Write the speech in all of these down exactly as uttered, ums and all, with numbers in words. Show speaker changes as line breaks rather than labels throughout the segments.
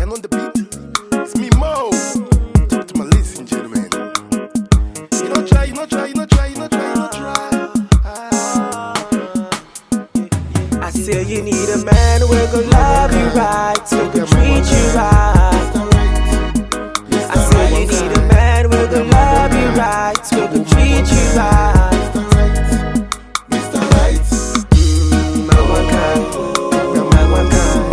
and on the beat, it's me, Mo. Talk to my ladies and gentlemen. You don't try, you don't try, you don't try, you don't try, you don't try.
I say you need a man who go love you right, who go treat you right. I say you need a man who go love you right, who go treat you right.
Mister Right,
Mm, my one kind, my one kind.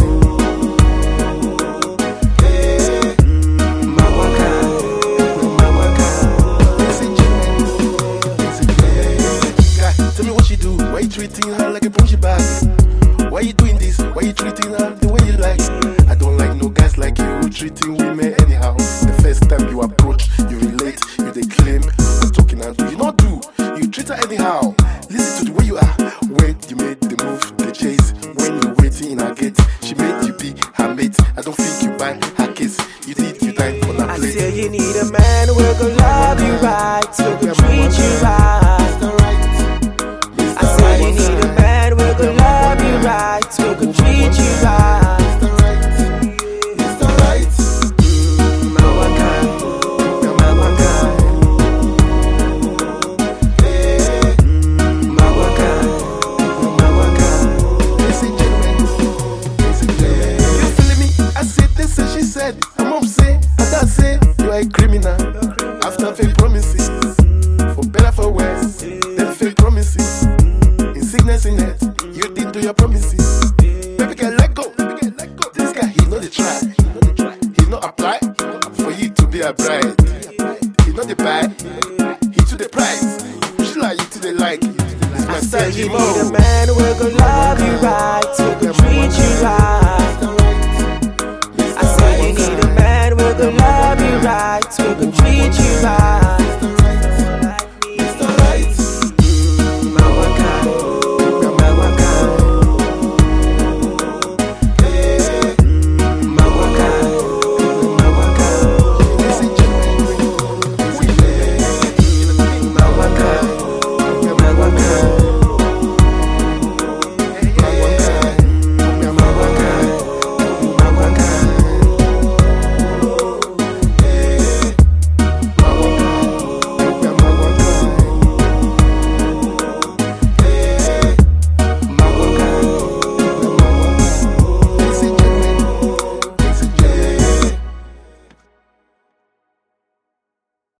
Mm, my one kind, my one kind.
ladies and gentlemen, ladies and gentlemen. Guy, tell me what you do. Why you treating her like a bougie bag? Why you doing this? Why you treating her the way you like? I don't like no guys like you treating women anyhow. The first time you approach, you relate, you they claim I'm talking and you not do. You treat her anyhow. Listen to the way you are. When you made the move, the chase. When you waiting in her gate, she made you be her mate. I don't think you buy her kiss. You did you time on her
I
plate.
say you need a man who go love you right, who go treat you right. I say you need a man who go love you right, who go treat you right.
Mister Right,
Mm, my one kind, my one kind. Mm, my one kind, my one kind.
ladies and gentlemen, ladies and gentlemen. You feeling me? I said this and she said, I'm up say, and that say, you are a criminal. After fake promises, for better for worse, then fake promises. In sickness in health, you didn't do your promises. Baby girl, let go. Baby girl, let go. This guy, he know the try.